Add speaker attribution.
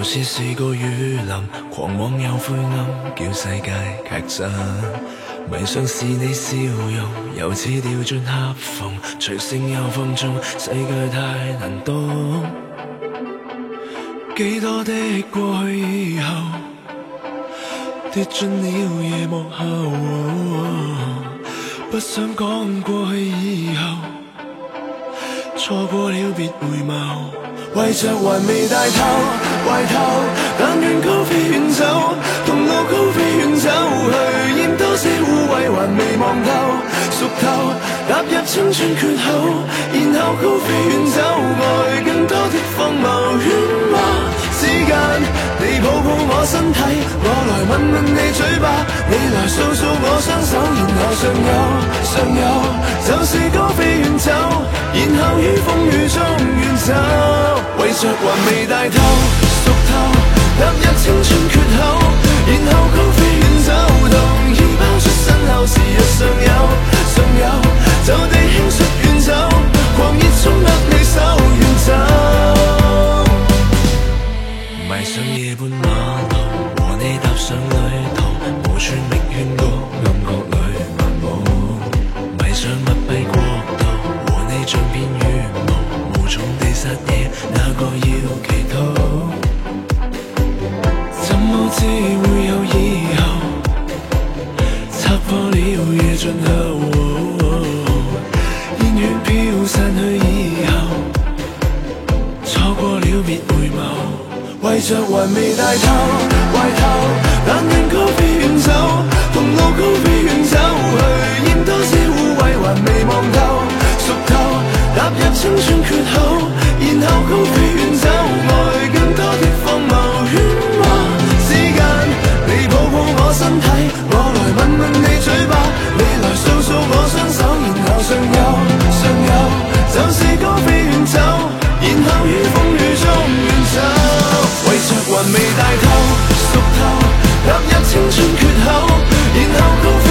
Speaker 1: 似是個雨林，狂妄又灰暗，叫世界劇震。迷上是你笑容，由此掉進黑縫，隨性又放縱，世界太難懂。幾多的過去以後，跌進了夜幕後，不想講過去以後，錯過了別回眸。為着還未大透，懷頭但願高飛遠走，同路高飛遠走去，染多些污穢還未望透，熟透踏入青春缺口，然後高飛遠走，愛更多的荒謬喧嘩之間，你抱抱我身體，我來吻吻你嘴巴，你來掃掃我雙手，然後尚有就是高飛遠走，然後於風雨中遠走，為着還未大透熟透，踏入青春缺口，然後高飛遠走，同意拋出身後時日尚有就地輕率遠走，狂熱中握你手遠走，迷上夜半馬路，和你踏上旅途，無處覓勸告，暗角裏漫步，迷上密閉國度，和你像片羽毛，無從地撒野，哪個要祈禱？怎麼知會有以後？擦破了夜盡後，煙雨飄散去以後，錯過了別回眸。為着還未大透，懷頭但願高飛遠走，同路高飛遠走去，染多些污穢還未望透，熟透踏入青春缺口，然後高飛遠走，愛更多的荒謬喧嘩之間，你抱抱我身體，我來吻吻你嘴巴，你來掃掃我雙手，然後尚有就是高飛遠走，然後於風雨中遠走，為着還未大透熟透，踏入青春缺口，然後高飛